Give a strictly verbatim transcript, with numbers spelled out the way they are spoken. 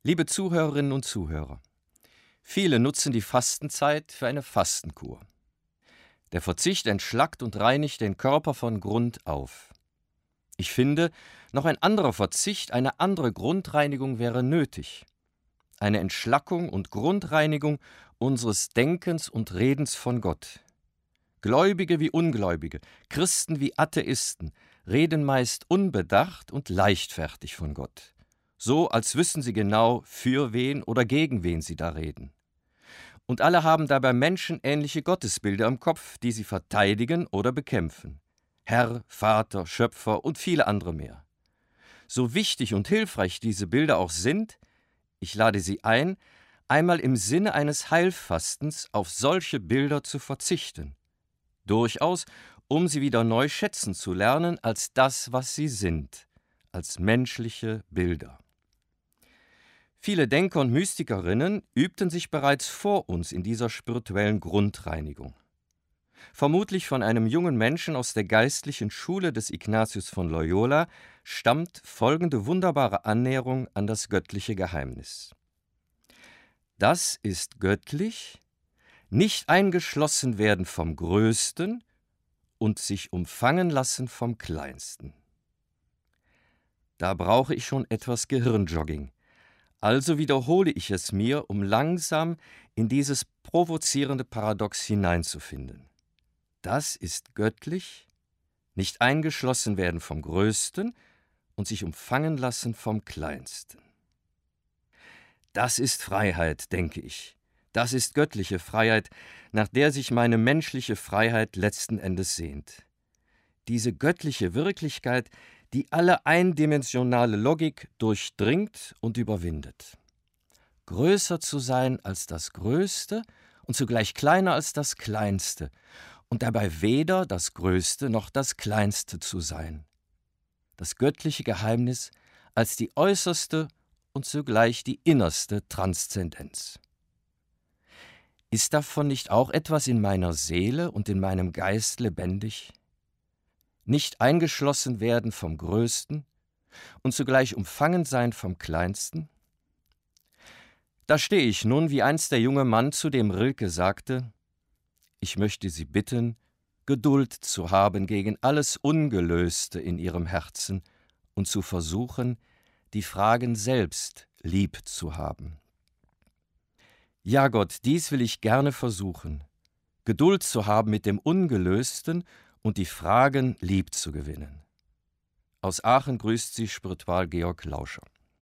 Liebe Zuhörerinnen und Zuhörer, viele nutzen die Fastenzeit für eine Fastenkur. Der Verzicht entschlackt und reinigt den Körper von Grund auf. Ich finde, noch ein anderer Verzicht, eine andere Grundreinigung wäre nötig. Eine Entschlackung und Grundreinigung unseres Denkens und Redens von Gott. Gläubige wie Ungläubige, Christen wie Atheisten reden meist unbedacht und leichtfertig von Gott. So, als wüssten sie genau, für wen oder gegen wen sie da reden. Und alle haben dabei menschenähnliche Gottesbilder im Kopf, die sie verteidigen oder bekämpfen. Herr, Vater, Schöpfer und viele andere mehr. So wichtig und hilfreich diese Bilder auch sind, ich lade Sie ein, einmal im Sinne eines Heilfastens auf solche Bilder zu verzichten. Durchaus, um sie wieder neu schätzen zu lernen als das, was sie sind, als menschliche Bilder. Viele Denker und Mystikerinnen übten sich bereits vor uns in dieser spirituellen Grundreinigung. Vermutlich von einem jungen Menschen aus der geistlichen Schule des Ignatius von Loyola stammt folgende wunderbare Annäherung an das göttliche Geheimnis. Das ist göttlich, nicht eingeschlossen werden vom Größten und sich umfangen lassen vom Kleinsten. Da brauche ich schon etwas Gehirnjogging. Also wiederhole ich es mir, um langsam in dieses provozierende Paradox hineinzufinden. Das ist göttlich, nicht eingeschlossen werden vom Größten und sich umfangen lassen vom Kleinsten. Das ist Freiheit, denke ich. Das ist göttliche Freiheit, nach der sich meine menschliche Freiheit letzten Endes sehnt. Diese göttliche Wirklichkeit, die alle eindimensionale Logik durchdringt und überwindet. Größer zu sein als das Größte und zugleich kleiner als das Kleinste und dabei weder das Größte noch das Kleinste zu sein. Das göttliche Geheimnis als die äußerste und zugleich die innerste Transzendenz. Ist davon nicht auch etwas in meiner Seele und in meinem Geist lebendig? Nicht eingeschlossen werden vom Größten und zugleich umfangen sein vom Kleinsten? Da stehe ich nun, wie einst der junge Mann, zu dem Rilke sagte: Ich möchte Sie bitten, Geduld zu haben gegen alles Ungelöste in Ihrem Herzen und zu versuchen, die Fragen selbst lieb zu haben. Ja, Gott, dies will ich gerne versuchen, Geduld zu haben mit dem Ungelösten und die Fragen lieb zu gewinnen. Aus Aachen grüßt Sie Spiritual Georg Lauscher.